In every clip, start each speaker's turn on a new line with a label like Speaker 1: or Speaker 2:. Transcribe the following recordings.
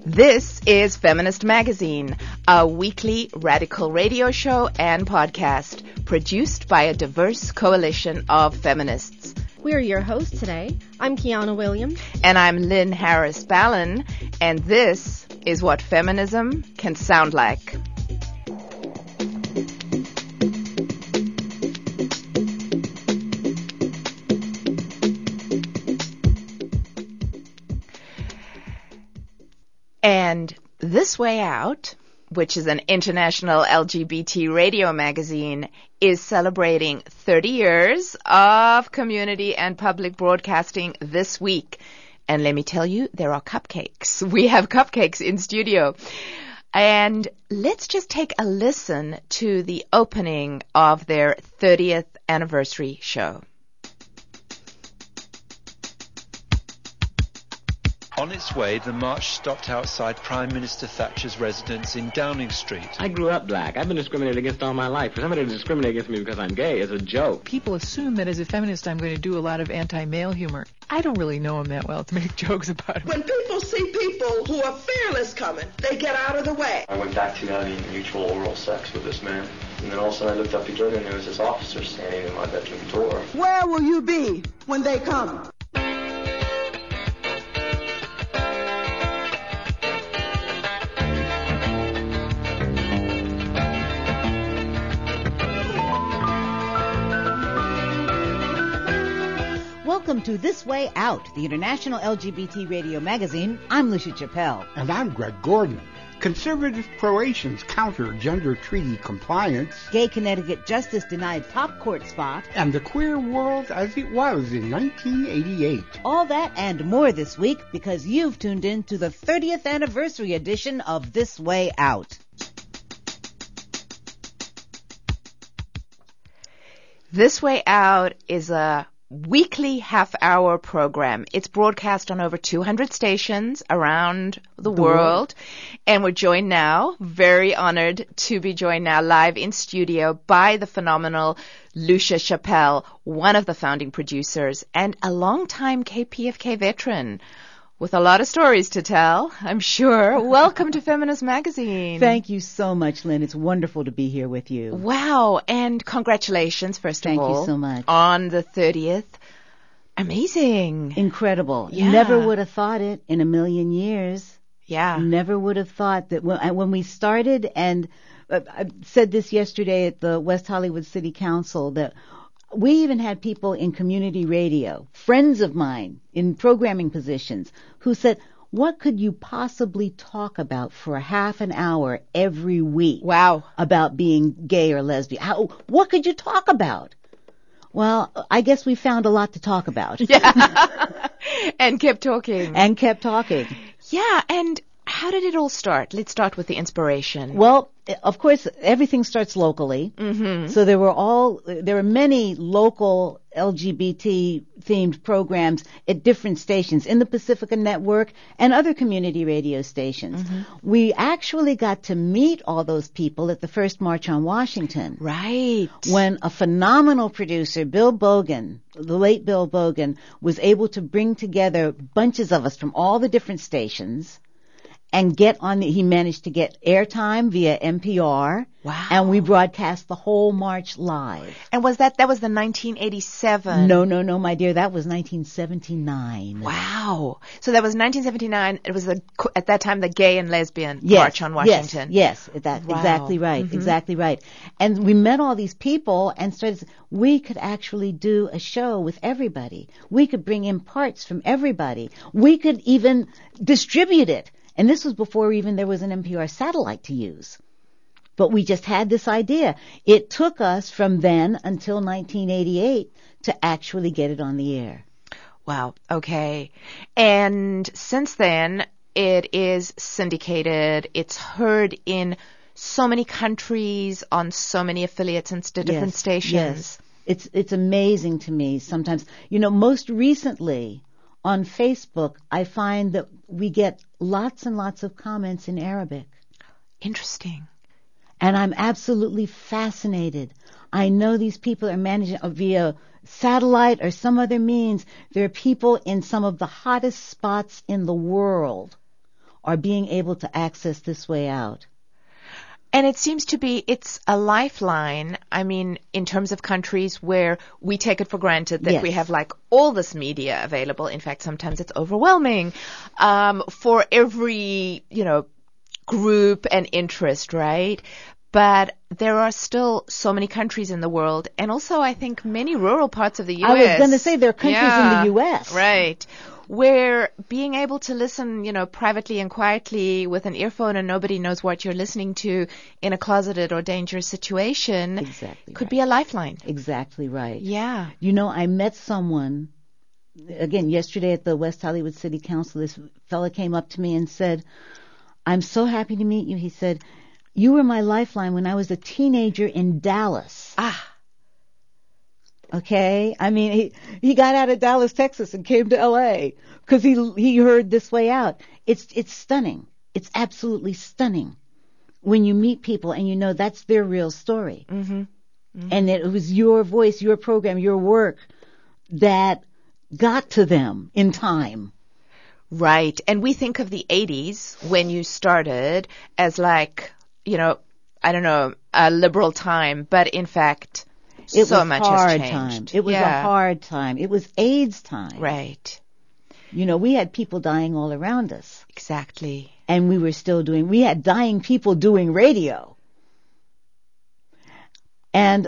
Speaker 1: This is Feminist Magazine, a weekly radical radio show and podcast produced by a diverse coalition of feminists.
Speaker 2: We're your hosts today. I'm Kiana Williams.
Speaker 1: And I'm Lynn Harris Ballin, and this is what feminism can sound like. And This Way Out, which is an international LGBT radio magazine, is celebrating 30 years of community and public broadcasting this week. And let me tell you, there are cupcakes. We have cupcakes in studio. And let's just take a listen to the opening of their 30th anniversary show.
Speaker 3: On its way, the march stopped outside Prime Minister Thatcher's residence in Downing Street.
Speaker 4: I grew up black. I've been discriminated against all my life. For somebody to discriminate against me because I'm gay is a joke.
Speaker 5: People assume that as a feminist I'm going to do a lot of anti-male humor. I don't really know him that well to make jokes about him.
Speaker 6: When people see people who are fearless coming, they get out of the way.
Speaker 7: I went back to having mutual oral sex with this man. And then all of a sudden I looked up again and there was this officer standing in my bedroom door.
Speaker 6: Where will you be when they come?
Speaker 8: Welcome to This Way Out, the international LGBT radio magazine. I'm Lucia Chappelle.
Speaker 9: And I'm Greg Gordon. Conservative Croatians counter gender treaty compliance.
Speaker 8: Gay Connecticut justice denied top court spot.
Speaker 9: And the queer world as it was in 1988.
Speaker 8: All that and more this week because you've tuned in to the 30th anniversary edition of This Way Out.
Speaker 1: This Way Out is a weekly half-hour program. It's broadcast on over 200 stations around the world. And we're joined now, very honored to be joined now live in studio by the phenomenal Lucia Chappelle, one of the founding producers and a longtime KPFK veteran with a lot of stories to tell, I'm sure. Welcome to Feminist Magazine.
Speaker 8: Thank you so much, Lynn. It's wonderful to be here with you.
Speaker 1: Wow. And congratulations, first of all.
Speaker 8: Thank you so much.
Speaker 1: On the 30th. Amazing.
Speaker 8: Incredible.
Speaker 1: Yeah.
Speaker 8: Never would have thought it in a million years.
Speaker 1: Yeah.
Speaker 8: Never would have thought that when we started, and I said this yesterday at the West Hollywood City Council, that we even had people in community radio, friends of mine in programming positions, who said, what could you possibly talk about for a half an hour every week?
Speaker 1: Wow.
Speaker 8: About being gay or lesbian? What could you talk about? Well, I guess we found a lot to talk about.
Speaker 1: Yeah. And kept talking.
Speaker 8: Yeah,
Speaker 1: and how did it all start? Let's start with the inspiration.
Speaker 8: Well, of course, everything starts locally.
Speaker 1: Mm-hmm.
Speaker 8: So there were many local LGBT-themed programs at different stations in the Pacifica Network and other community radio stations. Mm-hmm. We actually got to meet all those people at the first March on Washington.
Speaker 1: Right.
Speaker 8: When a phenomenal producer, Bill Bogan, the late Bill Bogan, was able to bring together bunches of us from all the different stations and he managed to get airtime via NPR.
Speaker 1: Wow.
Speaker 8: And we broadcast the whole march live.
Speaker 1: And was the 1987?
Speaker 8: No, my dear, that was 1979.
Speaker 1: Wow. So that was 1979. It was at that time the gay and lesbian march on Washington.
Speaker 8: Yes.
Speaker 1: Wow.
Speaker 8: Exactly right. Mm-hmm. Exactly right. And we met all these people and started, we could actually do a show with everybody. We could bring in parts from everybody. We could even distribute it. And this was before even there was an NPR satellite to use. But we just had this idea. It took us from then until 1988 to actually get it on the air.
Speaker 1: Wow. Okay. And since then, it is syndicated. It's heard in so many countries, on so many affiliates and different stations.
Speaker 8: Yes. It's amazing to me sometimes. Most recently on Facebook, I find that we get lots and lots of comments in Arabic.
Speaker 1: Interesting.
Speaker 8: And I'm absolutely fascinated. I know these people are managing via satellite or some other means. There are people in some of the hottest spots in the world are being able to access This Way Out.
Speaker 1: And it seems to be, it's a lifeline. I mean, in terms of countries where we take it for granted that
Speaker 8: Yes.
Speaker 1: we have like all this media available. In fact, sometimes it's overwhelming, for every, group and interest, right? But there are still so many countries in the world, and also I think many rural parts of the U.S.
Speaker 8: I was going to say there are countries in the U.S.
Speaker 1: Right. Where being able to listen, privately and quietly with an earphone and nobody knows what you're listening to in a closeted or dangerous situation
Speaker 8: Exactly
Speaker 1: could
Speaker 8: right.
Speaker 1: be a lifeline.
Speaker 8: Exactly right.
Speaker 1: Yeah.
Speaker 8: I met someone, again, yesterday at the West Hollywood City Council. This fella came up to me and said, "I'm so happy to meet you." He said, "You were my lifeline when I was a teenager in Dallas."
Speaker 1: Ah.
Speaker 8: Okay? I mean, he got out of Dallas, Texas and came to L.A. because he heard This Way Out. It's stunning. It's absolutely stunning when you meet people and that's their real story.
Speaker 1: Mm-hmm. Mm-hmm.
Speaker 8: And that it was your voice, your program, your work that got to them in time.
Speaker 1: Right. And we think of the 80s when you started as like, I don't know, a liberal time, but in fact,
Speaker 8: It
Speaker 1: so
Speaker 8: was
Speaker 1: much
Speaker 8: hard
Speaker 1: has changed.
Speaker 8: time. It was a hard time. It was AIDS time.
Speaker 1: Right.
Speaker 8: We had people dying all around us.
Speaker 1: Exactly.
Speaker 8: And we had dying people doing radio. And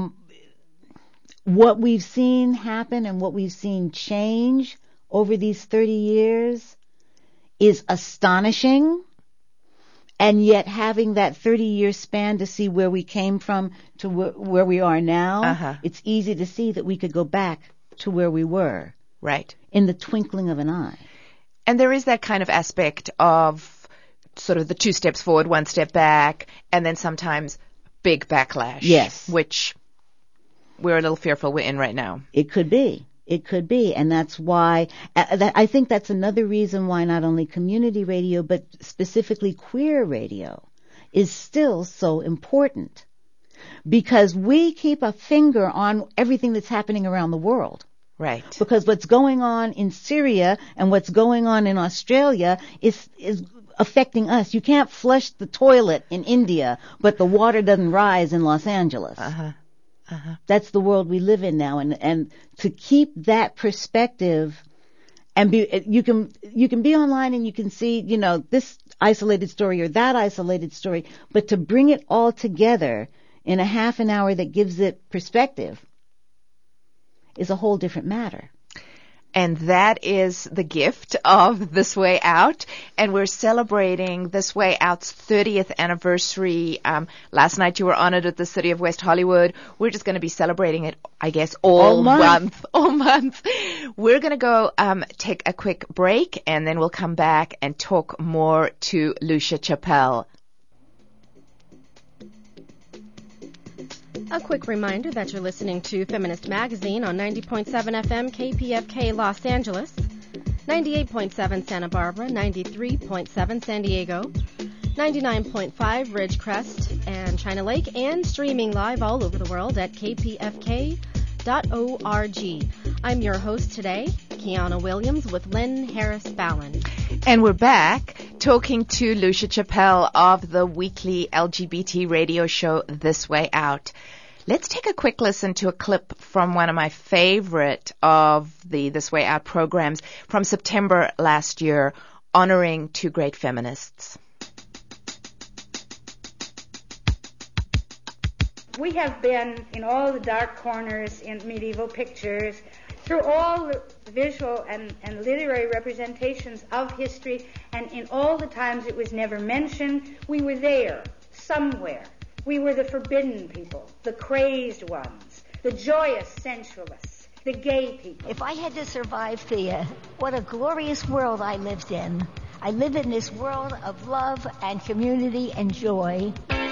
Speaker 8: what we've seen happen and what we've seen change over these 30 years is astonishing. And yet having that 30-year span to see where we came from to where we are now, It's easy to see that we could go back to where we were.
Speaker 1: Right.
Speaker 8: In the twinkling of an eye.
Speaker 1: And there is that kind of aspect of sort of the 2 steps forward, 1 step back, and then sometimes big backlash.
Speaker 8: Yes.
Speaker 1: Which we're a little fearful we're in right now.
Speaker 8: It could be. It could be. And that's why, I think that's another reason why not only community radio, but specifically queer radio is still so important. Because we keep a finger on everything that's happening around the world.
Speaker 1: Right.
Speaker 8: Because what's going on in Syria and what's going on in Australia is affecting us. You can't flush the toilet in India, but the water doesn't rise in Los Angeles. That's the world we live in now, and to keep that perspective, and you can be online and you can see this isolated story or that isolated story, but to bring it all together in a half an hour that gives it perspective is a whole different matter.
Speaker 1: And that is the gift of This Way Out. And we're celebrating This Way Out's 30th anniversary. Last night you were honored at the City of West Hollywood. We're just going to be celebrating it, I guess, all month. We're going to go take a quick break, and then we'll come back and talk more to Lucia Chappelle.
Speaker 2: A quick reminder that you're listening to Feminist Magazine on 90.7 FM KPFK Los Angeles, 98.7 Santa Barbara, 93.7 San Diego, 99.5 Ridgecrest and China Lake, and streaming live all over the world at kpfk.org. I'm your host today, Kiana Williams, with Lynn Harris-Ballin.
Speaker 1: And we're back talking to Lucia Chappelle of the weekly LGBT radio show This Way Out. Let's take a quick listen to a clip from one of my favorite of the This Way Out programs from September last year, honoring 2 great feminists.
Speaker 10: We have been in all the dark corners in medieval pictures, through all the visual and literary representations of history, and in all the times it was never mentioned, we were there, somewhere. We were the forbidden people, the crazed ones, the joyous sensualists, the gay people.
Speaker 11: If I had to survive Thea, what a glorious world I lived in. I live in this world of love and community and joy.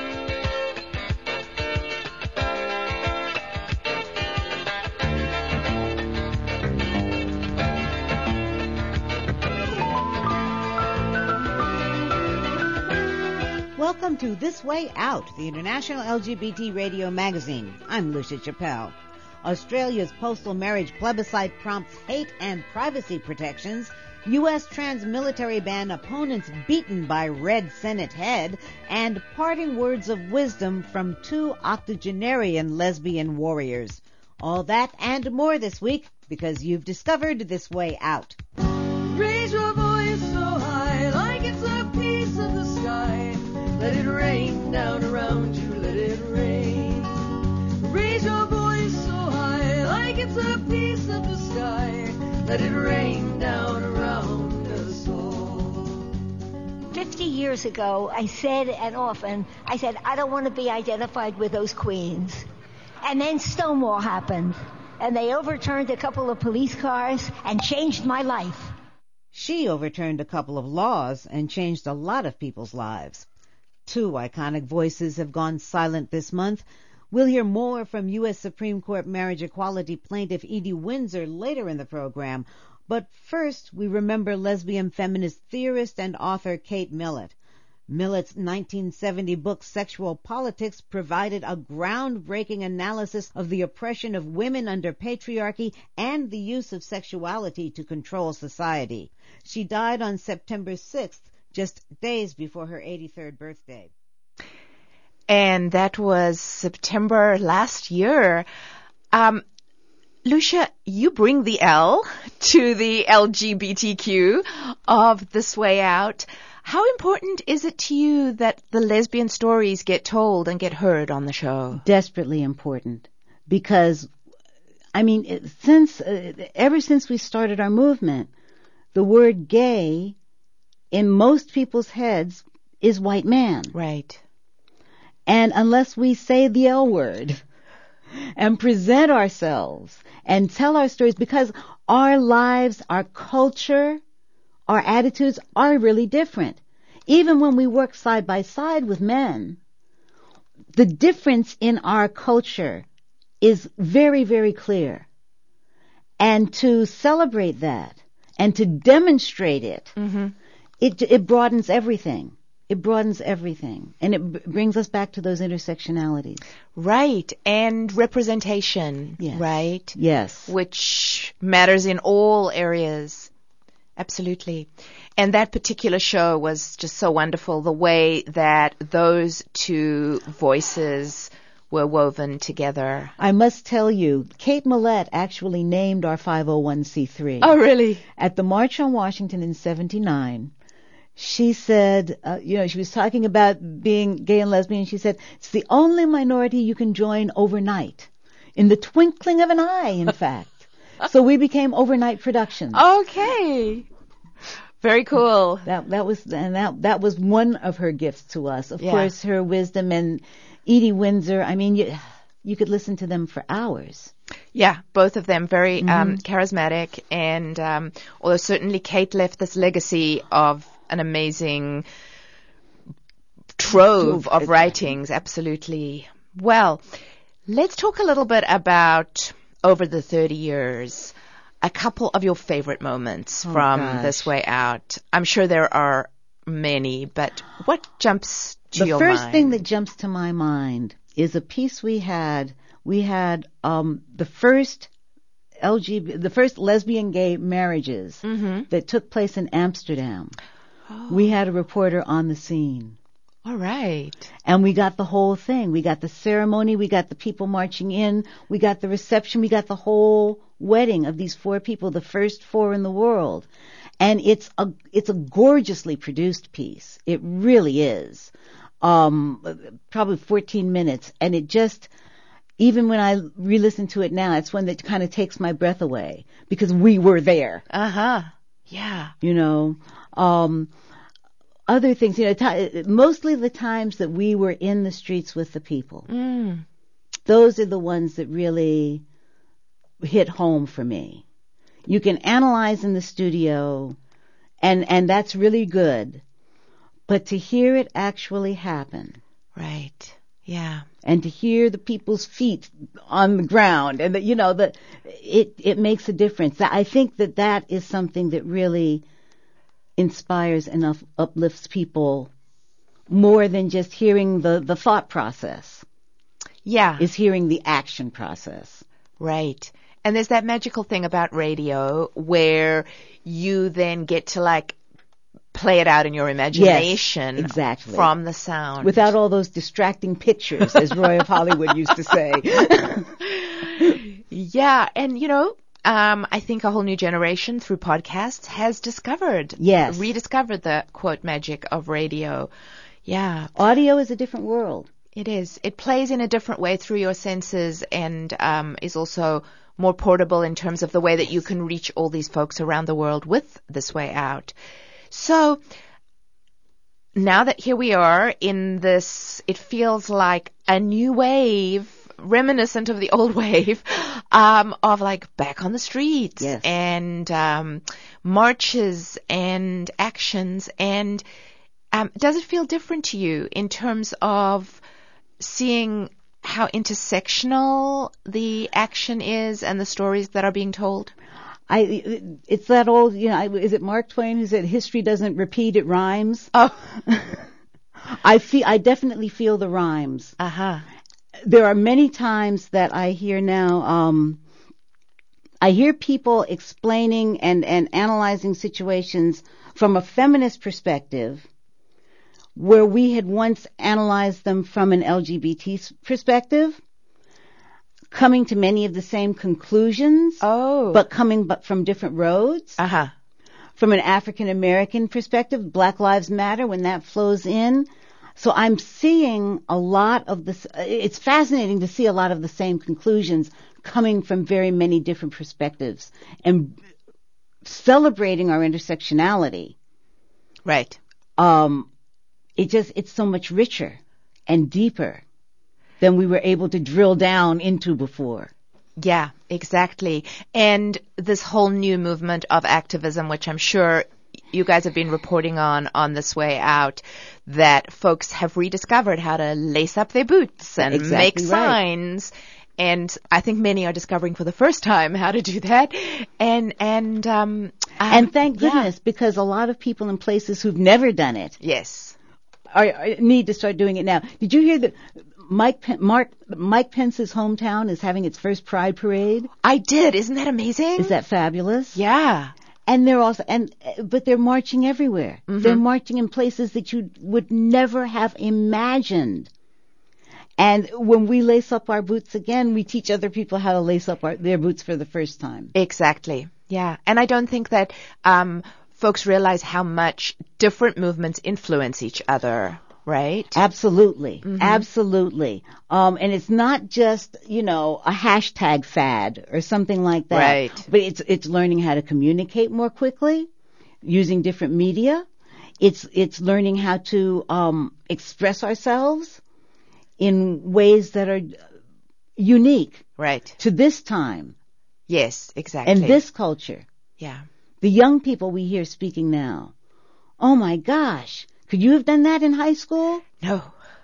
Speaker 12: Welcome to This Way Out, the international LGBT radio magazine. I'm Lucia Chappelle. Australia's postal marriage plebiscite prompts hate and privacy protections U.S. trans-military ban opponents beaten by Red Senate head, and parting words of wisdom from 2 octogenarian lesbian warriors. All that and more this week, because you've discovered This Way Out.
Speaker 13: Raise your voice so high, like it's a piece of the sky. Let it rain down around you, let it rain. Raise your voice so high, like it's a piece of the sky. Let it rain down around us all.
Speaker 11: 50 years ago, I said, I don't want to be identified with those queens. And then Stonewall happened, and they overturned a couple of police cars and changed my life.
Speaker 12: She overturned a couple of laws and changed a lot of people's lives. 2 iconic voices have gone silent this month. We'll hear more from U.S. Supreme Court marriage equality plaintiff Edie Windsor later in the program. But first, we remember lesbian feminist theorist and author Kate Millett. Millett's 1970 book Sexual Politics provided a groundbreaking analysis of the oppression of women under patriarchy and the use of sexuality to control society. She died on September 6th, just days before her 83rd birthday.
Speaker 1: And that was September last year. Lucia, you bring the L to the LGBTQ of This Way Out. How important is it to you that the lesbian stories get told and get heard on the show?
Speaker 8: Desperately important. Because, ever since we started our movement, the word gay in most people's heads is white man.
Speaker 1: Right.
Speaker 8: And unless we say the L word and present ourselves and tell our stories, because our lives, our culture, our attitudes are really different. Even when we work side by side with men, the difference in our culture is very, very clear. And to celebrate that and to demonstrate it, it broadens everything. It broadens everything. And it brings us back to those intersectionalities.
Speaker 1: Right. And representation.
Speaker 8: Yes.
Speaker 1: Right?
Speaker 8: Yes.
Speaker 1: Which matters in all areas. Absolutely. And that particular show was just so wonderful, the way that those 2 voices were woven together.
Speaker 8: I must tell you, Kate Millett actually named our 501c3.
Speaker 1: Oh, really?
Speaker 8: At the March on Washington in 79, she said, she was talking about being gay and lesbian. She said, it's the only minority you can join overnight. In the twinkling of an eye, in fact. So we became Overnight Productions.
Speaker 1: Okay. Very cool.
Speaker 8: That was one of her gifts to us. Of course, her wisdom, and Edie Windsor. You could listen to them for hours.
Speaker 1: Yeah, both of them very charismatic, and although certainly Kate left this legacy of an amazing trove of writings. Absolutely. Well, let's talk a little bit about over the 30 years. A couple of your favorite moments from This Way Out. I'm sure there are many, but what jumps to your mind?
Speaker 8: The first thing that jumps to my mind is a piece we had. We had the first lesbian gay marriages that took place in Amsterdam. Oh. We had a reporter on the scene.
Speaker 1: All right.
Speaker 8: And we got the whole thing. We got the ceremony. We got the people marching in. We got the reception. We got the whole wedding of these 4 people, the first 4 in the world. And it's a gorgeously produced piece. It really is. Probably 14 minutes. And it just, even when I re-listen to it now, it's one that kind of takes my breath away because we were there.
Speaker 1: Yeah.
Speaker 8: Other things, mostly the times that we were in the streets with the people. Those are the ones that really hit home for me. You can analyze in the studio, and that's really good. But to hear it actually happen.
Speaker 1: Right. Yeah.
Speaker 8: And to hear the people's feet on the ground, and it makes a difference. I think that is something that really inspires and uplifts people more than just hearing the thought process.
Speaker 1: Yeah.
Speaker 8: Is hearing the action process.
Speaker 1: Right. And there's that magical thing about radio where you then get to like play it out in your imagination.
Speaker 8: Yes, exactly.
Speaker 1: From the sound.
Speaker 8: Without all those distracting pictures, as Roy of Hollywood used to say.
Speaker 1: Yeah, and you know, I think a whole new generation through podcasts has rediscovered the quote magic of radio. Yeah.
Speaker 8: Audio is a different world.
Speaker 1: It is. It plays in a different way through your senses and is also more portable in terms of the way that you can reach all these folks around the world with This Way Out. So now that here we are in this, it feels like a new wave, reminiscent of the old wave, of like back on the streets.
Speaker 8: Yes.
Speaker 1: And marches and actions. And does it feel different to you in terms of seeing how intersectional the action is and the stories that are being told?
Speaker 8: It's that old, is it Mark Twain who said history doesn't repeat, it rhymes?
Speaker 1: Oh.
Speaker 8: I definitely feel the rhymes.
Speaker 1: Uh-huh.
Speaker 8: There are many times that I hear now, I hear people explaining and analyzing situations from a feminist perspective where we had once analyzed them from an LGBT perspective, coming to many of the same conclusions, but coming from different roads.
Speaker 1: Uh-huh.
Speaker 8: From an African American perspective, Black Lives Matter, when that flows in. So I'm seeing a lot of this. It's fascinating to see a lot of the same conclusions coming from very many different perspectives and celebrating our intersectionality.
Speaker 1: Right.
Speaker 8: It's so much richer and deeper than we were able to drill down into before.
Speaker 1: Yeah, exactly. And this whole new movement of activism, which I'm sure you guys have been reporting on This Way Out, that folks have rediscovered how to lace up their boots and make signs. And I think many are discovering for the first time how to do that. And
Speaker 8: thank goodness, because a lot of people in places who've never done it.
Speaker 1: Yes.
Speaker 8: Need to start doing it now. Did you hear that Mike Pence's hometown is having its first Pride Parade?
Speaker 1: I did. Isn't that amazing?
Speaker 8: Is that fabulous?
Speaker 1: Yeah.
Speaker 8: And but they're marching everywhere. Mm-hmm. They're marching in places that you would never have imagined. And when we lace up our boots again, we teach other people how to lace up their boots for the first time.
Speaker 1: Exactly. Yeah. And I don't think that folks realize how much different movements influence each other, right?
Speaker 8: Absolutely.
Speaker 1: Mm-hmm.
Speaker 8: Absolutely. And it's not just, a hashtag fad or something like that.
Speaker 1: Right.
Speaker 8: But it's learning how to communicate more quickly using different media. It's learning how to express ourselves in ways that are unique.
Speaker 1: Right.
Speaker 8: To this time.
Speaker 1: Yes, exactly.
Speaker 8: And this culture.
Speaker 1: Yeah.
Speaker 8: The young people we hear speaking now. Oh my gosh. Could you have done that in high school?
Speaker 1: No.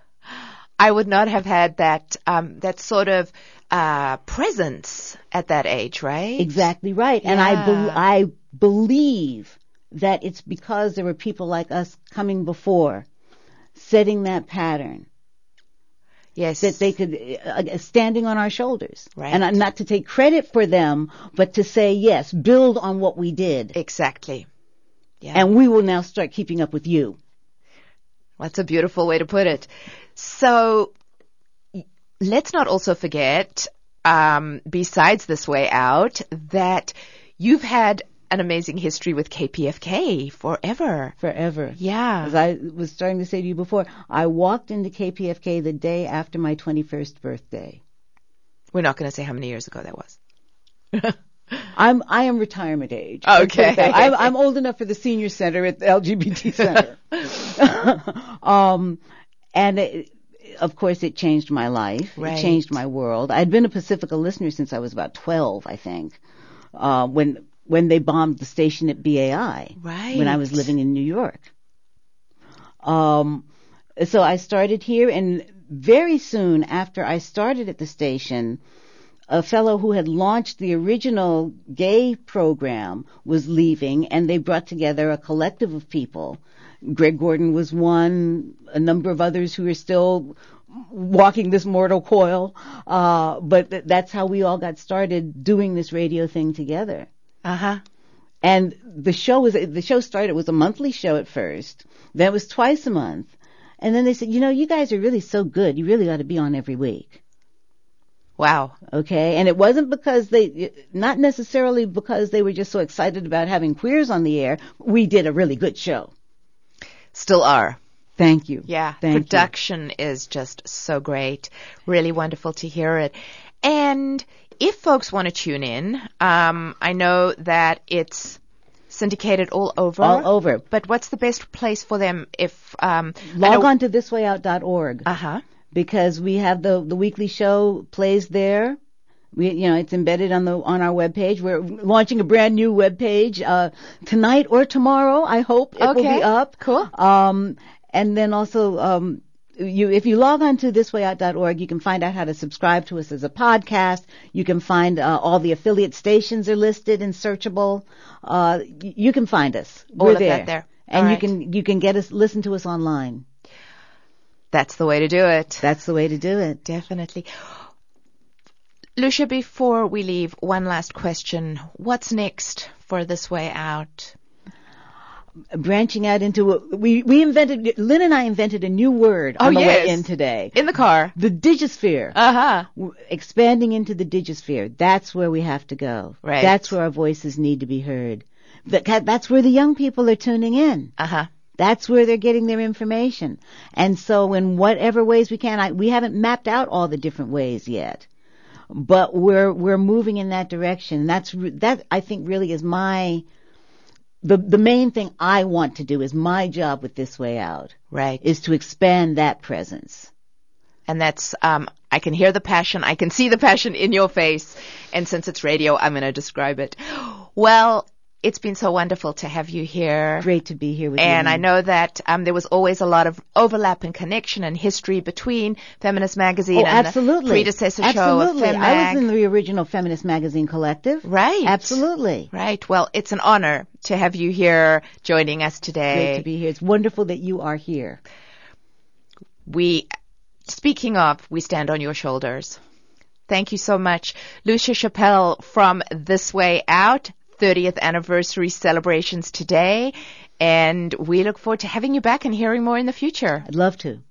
Speaker 1: I would not have had that sort of presence at that age, right?
Speaker 8: Exactly right.
Speaker 1: Yeah.
Speaker 8: And I believe that it's because there were people like us coming before, setting that pattern.
Speaker 1: Yes.
Speaker 8: That they could, standing on our shoulders.
Speaker 1: Right.
Speaker 8: And not to take credit for them, but to say, yes, build on what we did.
Speaker 1: Exactly. Yeah.
Speaker 8: And we will now start keeping up with you.
Speaker 1: That's a beautiful way to put it. So let's not also forget, besides This Way Out, that you've had an amazing history with KPFK forever.
Speaker 8: Forever.
Speaker 1: Yeah.
Speaker 8: As I was starting to say to you before, I walked into KPFK the day after my 21st birthday.
Speaker 1: We're not going to say how many years ago that was.
Speaker 8: I am retirement age.
Speaker 1: Okay.
Speaker 8: I'm old enough for the senior center at the LGBT center. Of course, it changed my life.
Speaker 1: Right.
Speaker 8: It changed my world. I'd been a Pacifica listener since I was about 12, I think, when they bombed the station at BAI.
Speaker 1: Right.
Speaker 8: When I was living in New York. So I started here, and very soon after I started at the station, a fellow who had launched the original gay program was leaving, and they brought together a collective of people. Greg Gordon was one, a number of others who are still walking this mortal coil. But that's how we all got started doing this radio thing together.
Speaker 1: Uh-huh.
Speaker 8: And the show started, it was a monthly show at first. Then it was twice a month. And then they said, you guys are really so good. You really ought to be on every week.
Speaker 1: Wow.
Speaker 8: Okay. And it wasn't not necessarily because they were just so excited about having queers on the air. We did a really good show.
Speaker 1: Still are.
Speaker 8: Thank you.
Speaker 1: Yeah.
Speaker 8: Thank
Speaker 1: Production is just so great. Really wonderful to hear it. And if folks want to tune in, I know that it's syndicated all over.
Speaker 8: All over.
Speaker 1: But what's the best place for them if...
Speaker 8: Log on to thiswayout.org.
Speaker 1: Uh-huh.
Speaker 8: Because we have the weekly show plays there. It's embedded on our webpage. We're launching a brand new webpage tonight or tomorrow. I hope it will be up.
Speaker 1: Cool.
Speaker 8: And then also if you log on to thiswayout.org, you can find out how to subscribe to us as a podcast. You can find all the affiliate stations are listed and searchable. You can find us. We're there.
Speaker 1: That there.
Speaker 8: And you can listen to us online.
Speaker 1: That's the way to do it.
Speaker 8: That's the way to do it.
Speaker 1: Definitely. Lucia, before we leave, one last question. What's next for This Way Out?
Speaker 8: Branching out into Lynn and I invented a new word on the way in today.
Speaker 1: In the car.
Speaker 8: The digisphere.
Speaker 1: Uh-huh.
Speaker 8: Expanding into the digisphere. That's where we have to go.
Speaker 1: Right.
Speaker 8: That's where our voices need to be heard. That's where the young people are tuning in.
Speaker 1: Uh-huh.
Speaker 8: That's where they're getting their information. And so in whatever ways we can, we haven't mapped out all the different ways yet. But we're moving in that direction. That I think really is the main thing I want to do is my job with This Way Out.
Speaker 1: Right.
Speaker 8: Is to expand that presence.
Speaker 1: And that's, I can hear the passion. I can see the passion in your face. And since it's radio, I'm going to describe it. Well, it's been so wonderful to have you here.
Speaker 8: Great to be here with you.
Speaker 1: And I know that there was always a lot of overlap and connection and history between Feminist Magazine and the predecessor show of FemMag.
Speaker 8: I was in the original Feminist Magazine collective.
Speaker 1: Right.
Speaker 8: Absolutely.
Speaker 1: Right. Well, it's an honor to have you here joining us today.
Speaker 8: Great to be here. It's wonderful that you are here.
Speaker 1: Speaking of, we stand on your shoulders. Thank you so much. Lucia Chappelle from This Way Out. 30th anniversary celebrations today, and we look forward to having you back and hearing more in the future.
Speaker 8: I'd love to.